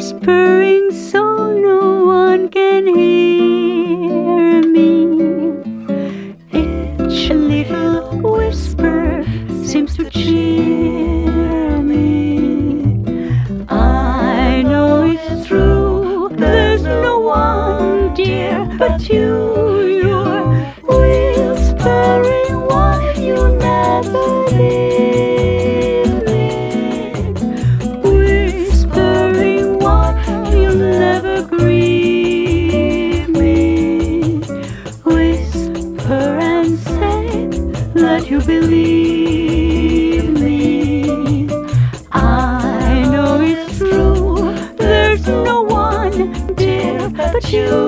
whispering so no one can hear me. Each little whisper seems to cheer me. I know it's true, there's no one, dear, but you. You're whispering what you never leave me, whispering what you'll never grieve me. Whisper and say that you believe me. I know it's true, there's no one, dear, but you.